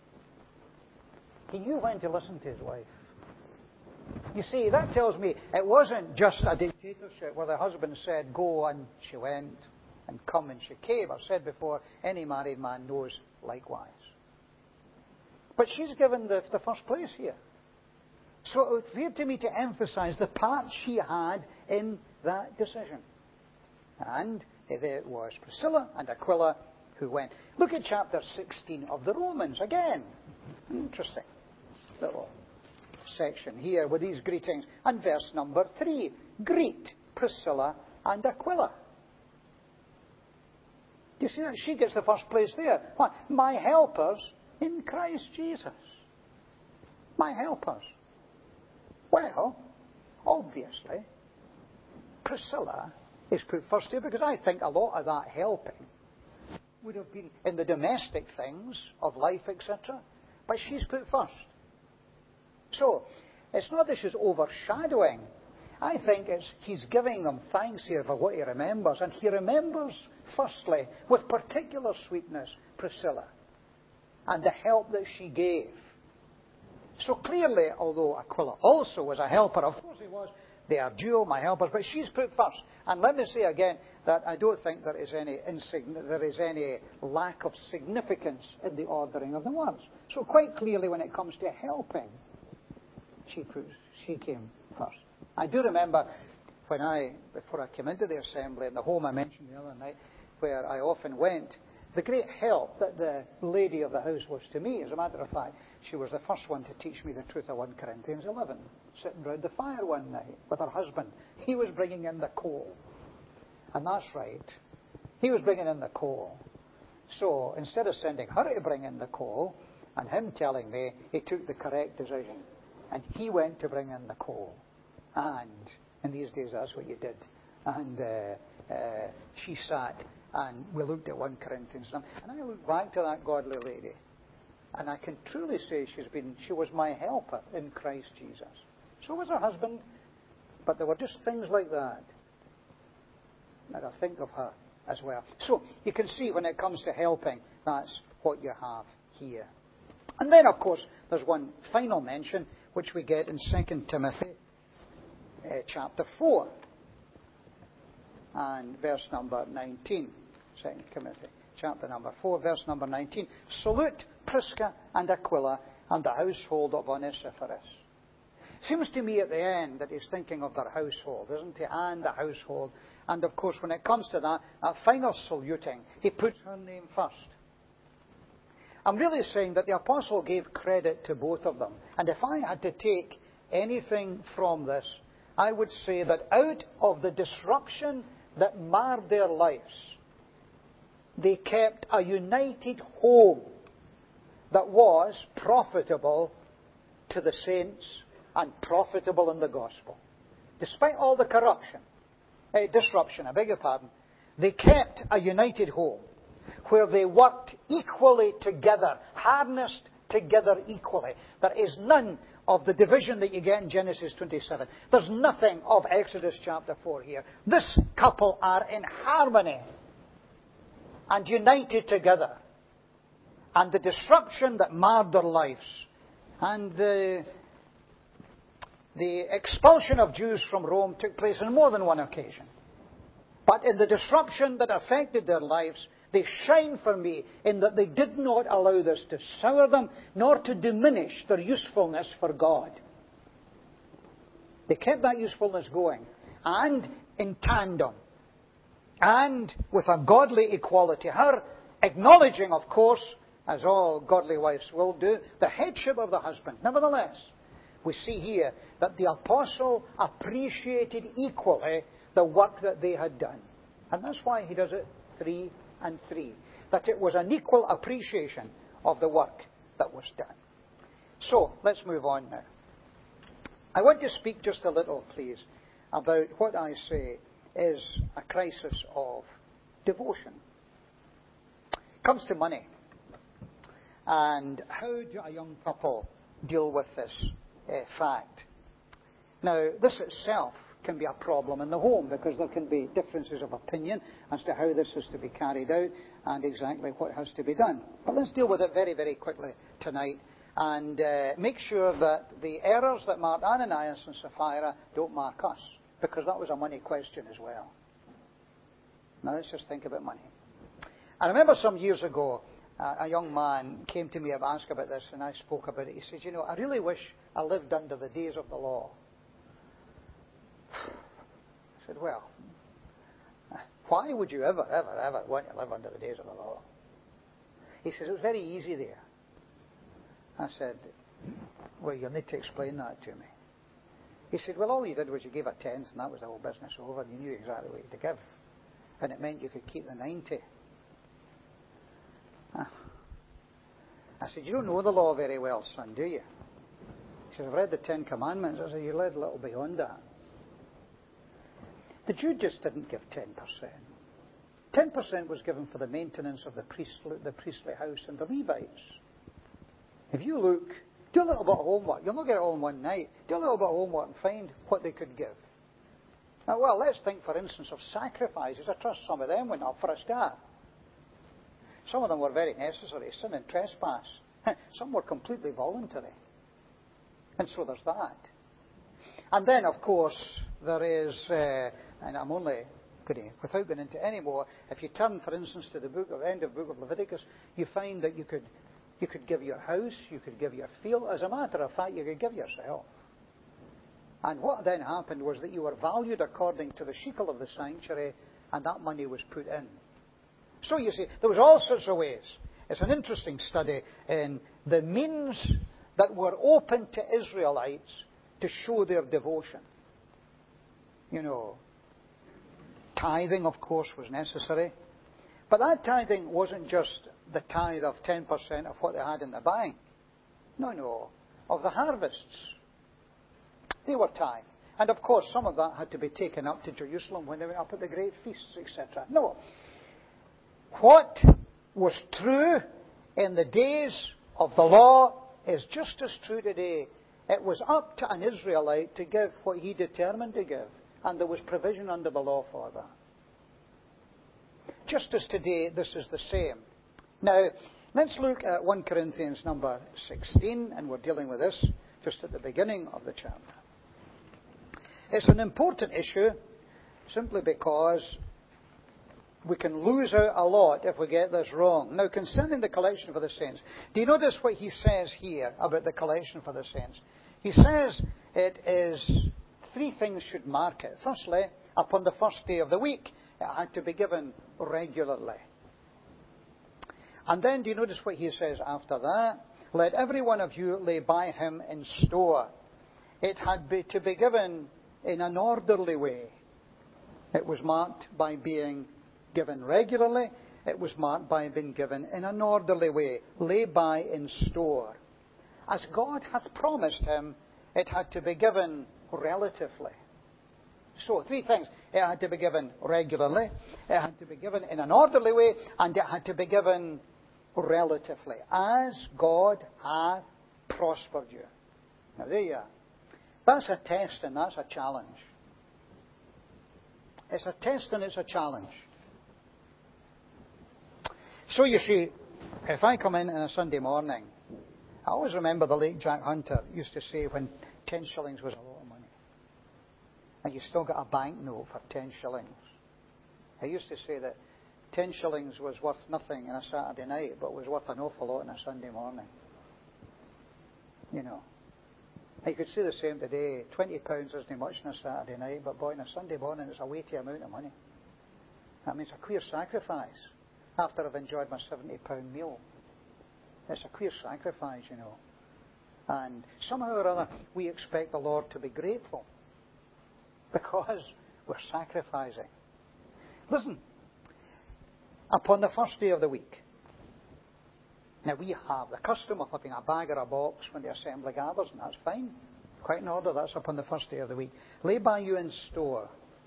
He knew when to listen to his wife. You see, that tells me it wasn't just a dictatorship where the husband said go and she went, and come and she came. I've said before, any married man knows likewise. But she's given the first place here. So it appeared to me to emphasize the part she had in that decision. And it was Priscilla and Aquila who went. Look at chapter 16 of the Romans again. Interesting little section here with these greetings. And verse number 3. Greet Priscilla and Aquila. You see that? She gets the first place there. What? My helpers in Christ Jesus. My helpers. Well, obviously, Priscilla is put first here because I think a lot of that helping would have been in the domestic things of life, etc. But she's put first. So, it's not that she's overshadowing. I think he's giving them thanks here for what he remembers. And he remembers, firstly, with particular sweetness, Priscilla and the help that she gave. So clearly, although Aquila also was a helper, of course he was, they are dual, my helpers, but she's put first. And let me say again that I don't think there is any lack of significance in the ordering of the words. So quite clearly, when it comes to helping, she came first. I do remember before I came into the assembly, in the home I mentioned the other night, where I often went, the great help that the lady of the house was to me. As a matter of fact, she was the first one to teach me the truth of 1 Corinthians 11, sitting round the fire one night with her husband. He was bringing in the coal. And that's right. He was bringing in the coal. So instead of sending her to bring in the coal, and him telling me, he took the correct decision. And he went to bring in the coal. And in these days, that's what you did. And she sat, and we looked at 1 Corinthians. And I looked back to that godly lady. And I can truly say she was my helper in Christ Jesus. So was her husband. But there were just things like that Let her think of her as well. So you can see when it comes to helping, that's what you have here. And then, of course, there's one final mention, which we get in 2 Timothy chapter 4 and verse number 19. 2 Timothy chapter number 4, verse number 19. Salute Prisca and Aquila and the household of Onesiphorus. Seems to me at the end that he's thinking of their household, isn't he? And the household. And of course, when it comes to that final saluting, he puts her name first. I'm really saying that the apostle gave credit to both of them. And if I had to take anything from this, I would say that out of the disruption that marred their lives, they kept a united home that was profitable to the saints and profitable in the gospel. Despite all the disruption, they kept a united home where they worked equally together, harnessed together equally. There is none of the division that you get in Genesis 27. There's nothing of Exodus chapter 4 here. This couple are in harmony and united together. And the disruption that marred their lives and the expulsion of Jews from Rome took place on more than one occasion. But in the disruption that affected their lives, they shine for me in that they did not allow this to sour them, nor to diminish their usefulness for God. They kept that usefulness going, and in tandem, and with a godly equality. Her acknowledging, of course, as all godly wives will do, the headship of the husband. Nevertheless, we see here that the apostle appreciated equally the work that they had done. And that's why he does it 3 and 3. That it was an equal appreciation of the work that was done. So, let's move on now. I want to speak just a little, please, about what I say is a crisis of devotion. It comes to money. And how do a young couple deal with this fact? Now, this itself can be a problem in the home because there can be differences of opinion as to how this is to be carried out and exactly what has to be done. But let's deal with it very, very quickly tonight and make sure that the errors that marked Ananias and Sapphira don't mark us, because that was a money question as well. Now let's just think about money. I remember some years ago, a young man came to me and asked about this, and I spoke about it. He said, "You know, I really wish I lived under the days of the law." I said, "Well, why would you ever want to live under the days of the law?" He says, "It was very easy there." I said, "Well, you'll need to explain that to me." He said, "Well, all you did was you gave a tenth, and that was the whole business over, and you knew exactly what to give. And it meant you could keep the 90. I said, "You don't know the law very well, son, do you?" He said, "I've read the 10 Commandments." I said, "You led a little beyond that." The Jew just didn't give 10%. 10% was given for the maintenance of the priestly house and the Levites. If you look, do a little bit of homework. You'll not get it all in one night. Do a little bit of homework and find what they could give. Now, well, let's think, for instance, of sacrifices. I trust some of them went up for a start. Some of them were very necessary, sin and trespass. Some were completely voluntary. And so there's that. And then, of course, there is, and I'm only going to, without going into any more, if you turn, for instance, to the end of the book of Leviticus, you find that you could give your house, you could give your field. As a matter of fact, you could give yourself. And what then happened was that you were valued according to the shekel of the sanctuary, and that money was put in. So you see, there was all sorts of ways. It's an interesting study in the means that were open to Israelites to show their devotion. You know, tithing, of course, was necessary. But that tithing wasn't just the tithe of 10% of what they had in the bank. No, of the harvests. They were tithe. And of course, some of that had to be taken up to Jerusalem when they went up at the great feasts, etc. No. What was true in the days of the law is just as true today. It was up to an Israelite to give what he determined to give. And there was provision under the law for that. just as today, this is the same. Now, let's look at 1 Corinthians number 16, and we're dealing with this just at the beginning of the chapter. It's an important issue simply because we can lose out a lot if we get this wrong. Now, concerning the collection for the saints, do you notice what he says here about the collection for the saints? He says it is 3 things should mark it. Firstly, upon the first day of the week, it had to be given regularly. And then, do you notice what he says after that? Let every one of you lay by him in store. It had to be given in an orderly way. It was marked by being given regularly. It was marked by being given in an orderly way. Lay by in store. As God hath promised him, it had to be given relatively. So, 3 things. It had to be given regularly, it had to be given in an orderly way, and it had to be given relatively, as God hath prospered you. Now, there you are. That's a test and that's a challenge. It's a test and it's a challenge. So you see, if I come in on a Sunday morning, I always remember the late Jack Hunter used to say when 10 shillings was a lot of money. And you still got a banknote for 10 shillings. He used to say that 10 shillings was worth nothing on a Saturday night, but was worth an awful lot on a Sunday morning. You know. You could say the same today. £20 isn't much on a Saturday night, but boy, on a Sunday morning it's a weighty amount of money. That means a queer sacrifice after I've enjoyed my £70 meal. It's a queer sacrifice, you know. And somehow or other, we expect the Lord to be grateful because we're sacrificing. Listen, upon the first day of the week, now we have the custom of having a bag or a box when the assembly gathers, and that's fine. Quite in order, that's upon the first day of the week. Lay by you in store.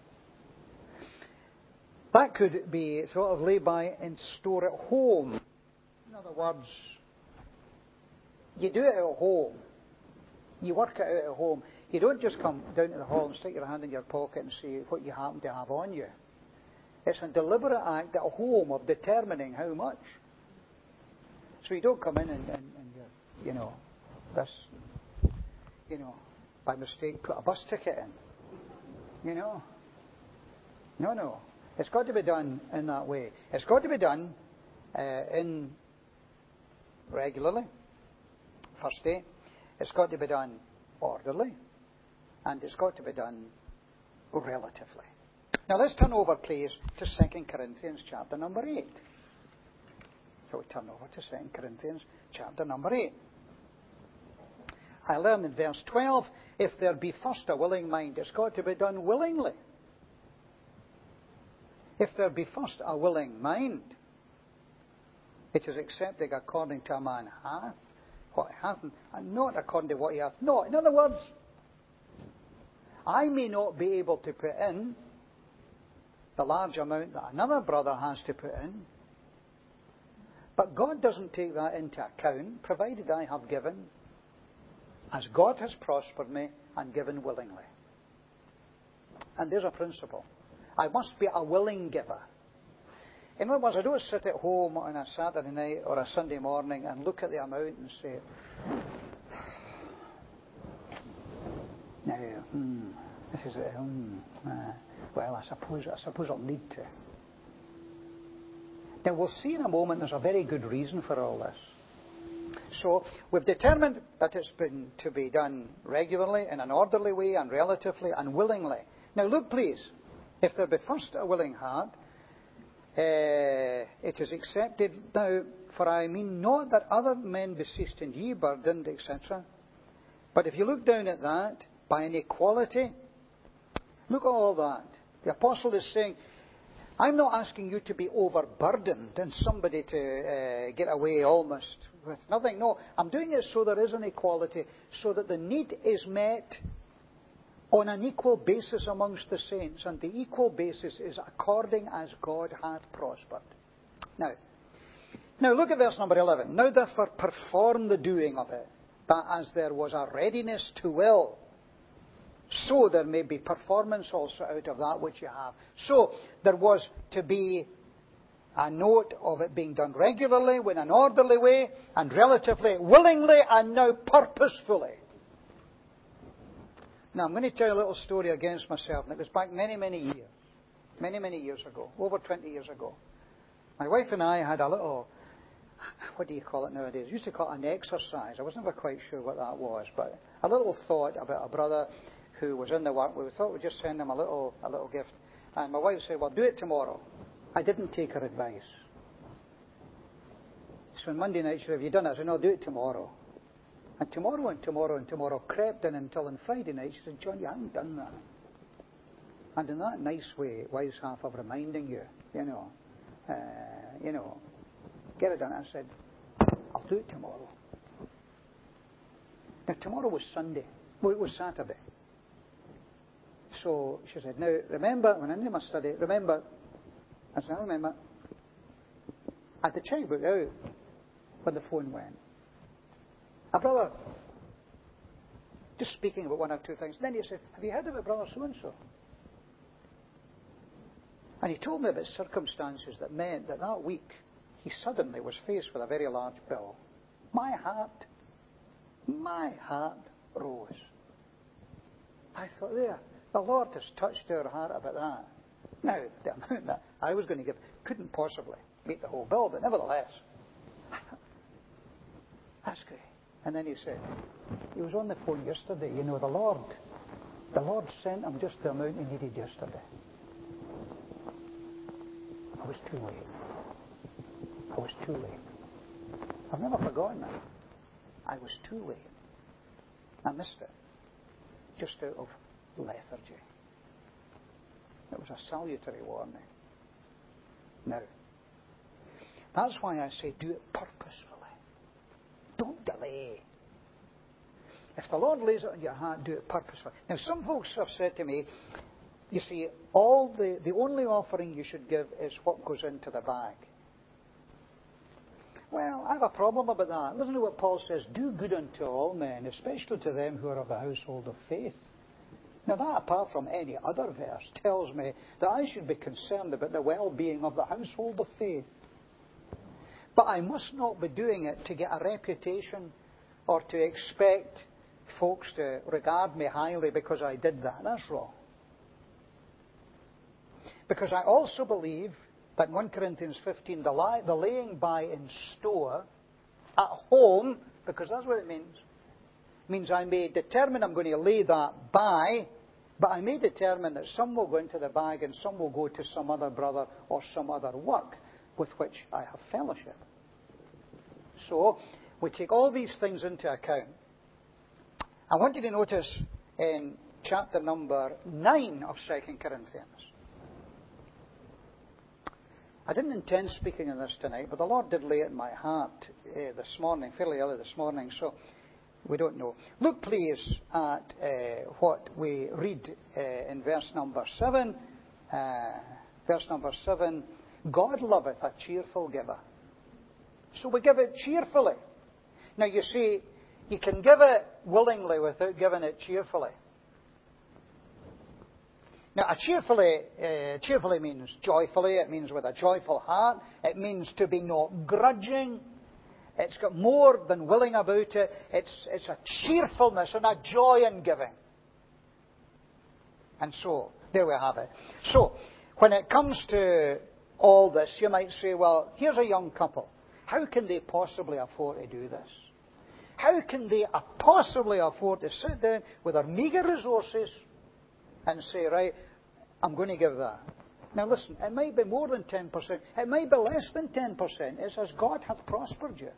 That could be sort of lay by in store at home. In other words, you do it at home. You work it out at home. You don't just come down to the hall and stick your hand in your pocket and see what you happen to have on you. It's a deliberate act at home of determining how much. So you don't come in and you know, this, you know, by mistake put a bus ticket in. You know. No. It's got to be done in that way. It's got to be done in regularly. First day. It's got to be done orderly. And it's got to be done relatively. Now let's turn over, please, to 2 Corinthians chapter number 8. So we turn over to 2 Corinthians chapter number 8. I learn in verse 12, if there be first a willing mind, it's got to be done willingly. If there be first a willing mind, it is accepted according to a man hath what he hath, and not according to what he hath not. In other words, I may not be able to put in the large amount that another brother has to put in, but God doesn't take that into account, provided I have given as God has prospered me and given willingly. And there's a principle. I must be a willing giver. In other words, I don't sit at home on a Saturday night or a Sunday morning and look at the amount and say, this is well, I suppose I'll need to. Now we'll see in a moment there's a very good reason for all this. So we've determined that it's been to be done regularly, in an orderly way, and relatively, and willingly. Now look, please. If there be first a willing heart, it is accepted. Now, for I mean not that other men beseeced and ye burdened, etc. But if you look down at that, by an equality, look at all that. The apostle is saying, I'm not asking you to be overburdened and somebody to get away almost with nothing. No, I'm doing it so there is an equality, so that the need is met on an equal basis amongst the saints, and the equal basis is according as God hath prospered. Now look at verse number 11. Now therefore perform the doing of it, that as there was a readiness to will, so there may be performance also out of that which you have. So there was to be a note of it being done regularly, in an orderly way, and relatively willingly, and now purposefully. Now, I'm going to tell you a little story against myself, and it goes back many, many years. Many, many years ago. Over 20 years ago. My wife and I had a little, what do you call it nowadays? We used to call it an exercise. I was never quite sure what that was, but a little thought about a brother who was in the work. We thought we'd just send him a little gift. And my wife said, well, do it tomorrow. I didn't take her advice. So on Monday night she said, have you done it? I said, no, do it tomorrow. And tomorrow and tomorrow and tomorrow crept in until on Friday night she said, John, you haven't done that. And in that nice way, wife's half of reminding you, get it done. I said, I'll do it tomorrow. Now, tomorrow was Sunday. Well, it was Saturday. So she said, now, remember, when I did my study, remember, I said, I remember, I had the checkbook out when the phone went. A brother, just speaking about one or two things. Then he said, have you heard of a brother so-and-so? And he told me about circumstances that meant that week he suddenly was faced with a very large bill. My heart rose. I thought, there, the Lord has touched our heart about that. Now, the amount that I was going to give couldn't possibly meet the whole bill, but nevertheless, I thought, that's great. And then he said, he was on the phone yesterday, the Lord sent him just the amount he needed yesterday. I was too late. I've never forgotten that. I was too late. I missed it. Just out of lethargy. It was a salutary warning. Now, that's why I say do it purposefully. Don't delay. If the Lord lays it on your heart, do it purposefully. Now, some folks have said to me, you see, the only offering you should give is what goes into the bag. Well, I have a problem about that. Listen to what Paul says, do good unto all men, especially to them who are of the household of faith. Now that, apart from any other verse, tells me that I should be concerned about the well-being of the household of faith. But I must not be doing it to get a reputation or to expect folks to regard me highly because I did that. That's wrong. Because I also believe that in 1 Corinthians 15, the laying by in store at home, because that's what it means I may determine I'm going to lay that by, but I may determine that some will go into the bag and some will go to some other brother or some other work with which I have fellowship. So, we take all these things into account. I want you to notice in chapter number 9 of 2 Corinthians. I didn't intend speaking on this tonight, but the Lord did lay it in my heart this morning, fairly early this morning, so we don't know. Look, please, at what we read in verse number 7. Verse number 7, God loveth a cheerful giver. So we give it cheerfully. Now, you see, you can give it willingly without giving it cheerfully. Now, cheerfully means joyfully. It means with a joyful heart. It means to be not grudging. It's got more than willing about it. It's a cheerfulness and a joy in giving. And so, there we have it. So, when it comes to all this, you might say, well, here's a young couple. How can they possibly afford to do this? How can they possibly afford to sit down with their meagre resources and say, right, I'm going to give that? Now listen, it might be more than 10%. It might be less than 10%. It's as God hath prospered you.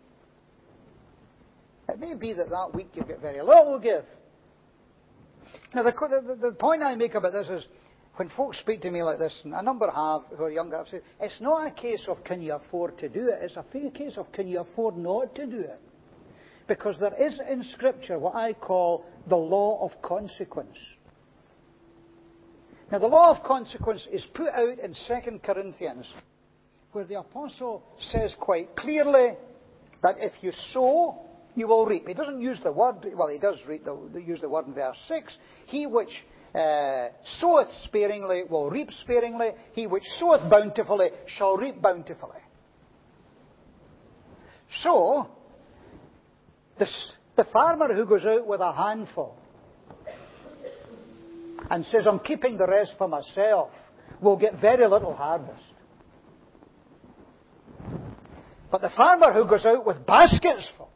It may be that week you get very little give. Now the point I make about this is, when folks speak to me like this, and a number have who are younger, I've said, it's not a case of can you afford to do it. It's a case of can you afford not to do it. Because there is in Scripture what I call the law of consequence. Now, the law of consequence is put out in 2 Corinthians, where the apostle says quite clearly that if you sow, you will reap. He doesn't use the word, well, he does use the word in verse 6. He which soweth sparingly will reap sparingly. He which soweth bountifully shall reap bountifully. So, the farmer who goes out with a handful and says, I'm keeping the rest for myself, will get very little harvest. But the farmer who goes out with baskets full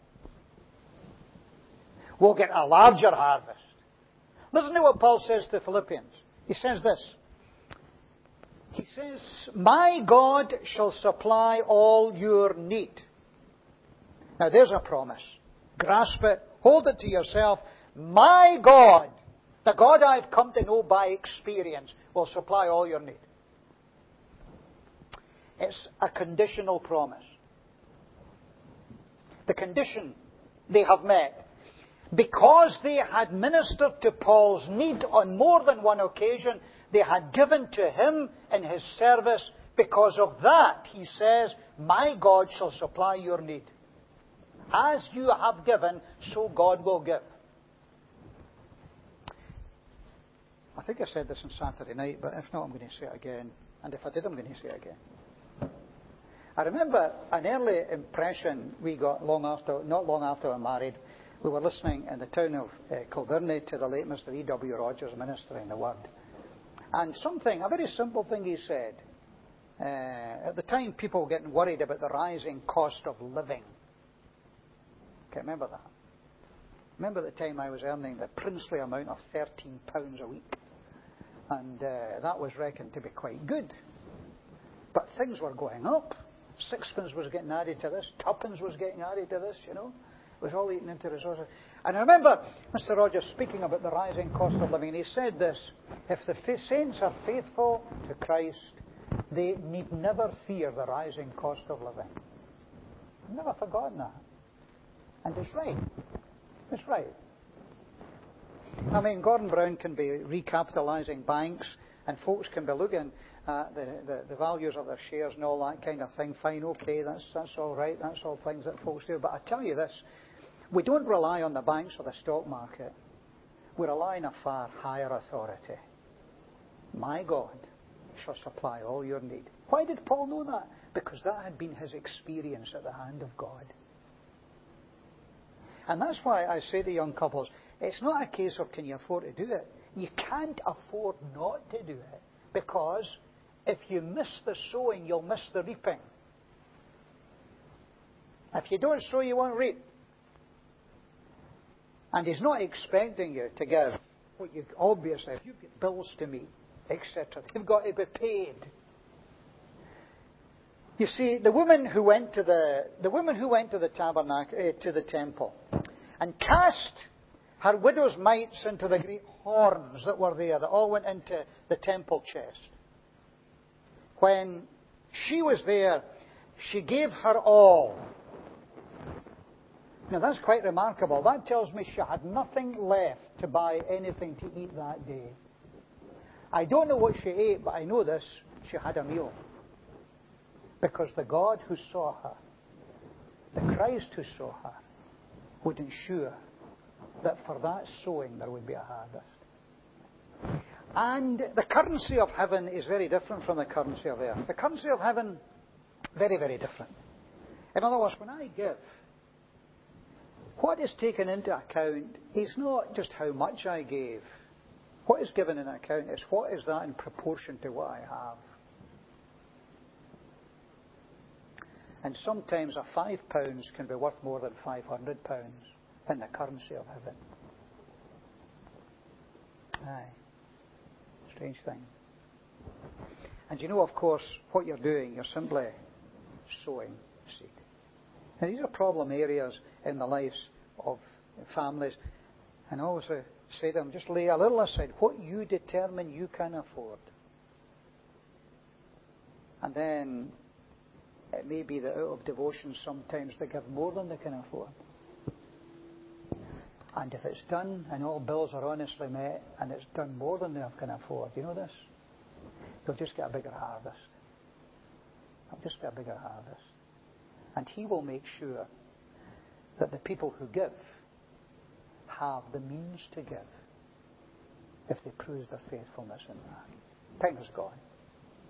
will get a larger harvest. Listen to what Paul says to the Philippians. He says this. He says, my God shall supply all your need. Now there's a promise. Grasp it. Hold it to yourself. My God, the God I've come to know by experience, will supply all your need. It's a conditional promise. The condition they have met. Because they had ministered to Paul's need on more than one occasion, they had given to him in his service. Because of that, he says, my God shall supply your need. As you have given, so God will give. I think I said this on Saturday night, but if not, I'm going to say it again. And if I did, I'm going to say it again. I remember an early impression we got not long after I married. We were listening in the town of Kilbirnie to the late Mr. E.W. Rogers ministering the Word. And a very simple thing he said. At the time, people were getting worried about the rising cost of living. Okay, remember that? Remember the time I was earning the princely amount of £13 a week. And that was reckoned to be quite good. But things were going up. Sixpence was getting added to this. Tuppence was getting added to this, It was all eaten into resources. And I remember Mr. Rogers speaking about the rising cost of living. And he said this, if the saints are faithful to Christ, they need never fear the rising cost of living. I've never forgotten that. And it's right. It's right. I mean, Gordon Brown can be recapitalising banks, and folks can be looking at the values of their shares and all that kind of thing. Fine, okay, that's all right. That's all things that folks do. But I tell you this, we don't rely on the banks or the stock market. We rely on a far higher authority. My God shall supply all your need. Why did Paul know that? Because that had been his experience at the hand of God. And that's why I say to young couples, it's not a case of can you afford to do it. You can't afford not to do it. Because if you miss the sowing, you'll miss the reaping. If you don't sow, you won't reap. And he's not expecting you to give what you obviously, if you've got bills to meet, etc., they've got to be paid. You see, the woman who went to the tabernacle, to the temple, and cast her widow's mites into the great horns that were there, that all went into the temple chest. When she was there, she gave her all. Now that's quite remarkable. That tells me she had nothing left to buy anything to eat that day. I don't know what she ate, but I know this, she had a meal. Because the God who saw her, the Christ who saw her, would ensure that for that sowing there would be a harvest. And the currency of heaven is very different from the currency of earth. The currency of heaven, very, very different. In other words, when I give, what is taken into account is not just how much I gave. What is given in account is what is that in proportion to what I have. And sometimes a £5 can be worth more than £500 in the currency of heaven. Aye. Strange thing. And you know, of course, what you're doing, you're simply sowing seed. Now, these are problem areas in the lives of families. And I always say to them, just lay a little aside what you determine you can afford. And then it may be that out of devotion sometimes they give more than they can afford. And if it's done and all bills are honestly met and it's done more than they can afford, you know this? They'll just get a bigger harvest. They'll just get a bigger harvest. And he will make sure that the people who give have the means to give. if they prove their faithfulness in that. Time has gone.